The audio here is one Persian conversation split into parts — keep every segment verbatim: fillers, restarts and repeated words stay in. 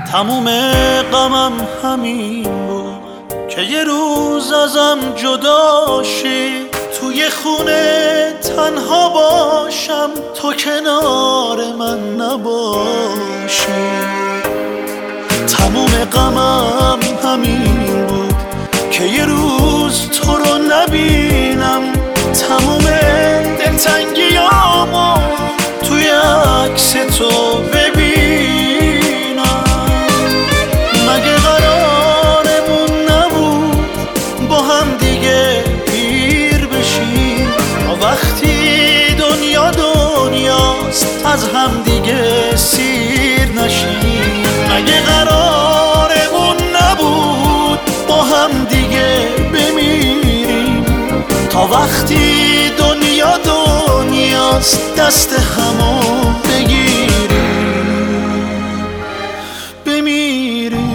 تموم غمم همین بود که یه روز ازم جدا شی، توی خونه تنها باشم تو کنار من نباشی. تموم غمم همین بود که یه روز تو رو نبینم، تموم دلتنگیامو توی عکس تو ببینم. مگه قرارمون نبود با هم دیگه پیر بشیم، تا وقتی دنیا دنیاست از هم دیگه سیر نشیم؟ مگه قرارمون نبود با هم دیگه بمیریم، تا وقتی دنیا دنیاست دست همو بگیریم بمیریم؟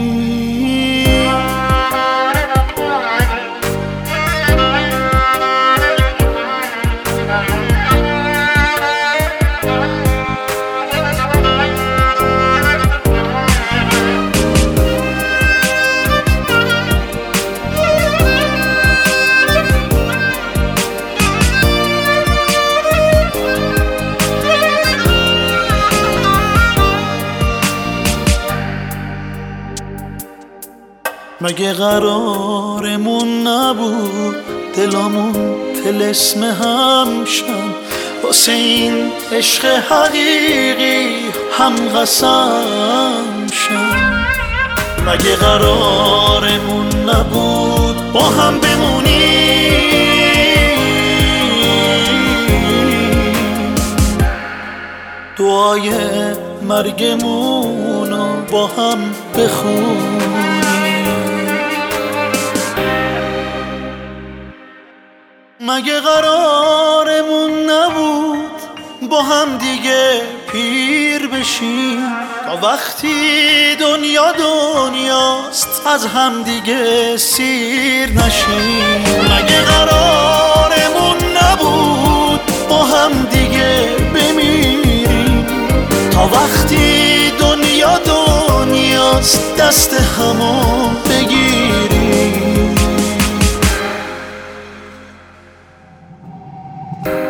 مگه قرارمون نبود دلامون طلسم هم شن، واسه این عشق حقیقی هم قسم شن؟ مگه قرارمون نبود با هم بمونیم، دعای مرگمونو با هم بخونیم؟ مگه قرارمون نبود با هم دیگه پیر بشیم، تا وقتی دنیا دنیاست از هم دیگه سیر نشیم؟ مگه قرارمون نبود با هم دیگه بمیریم، تا وقتی دنیا دنیاست دست همو بگیریم؟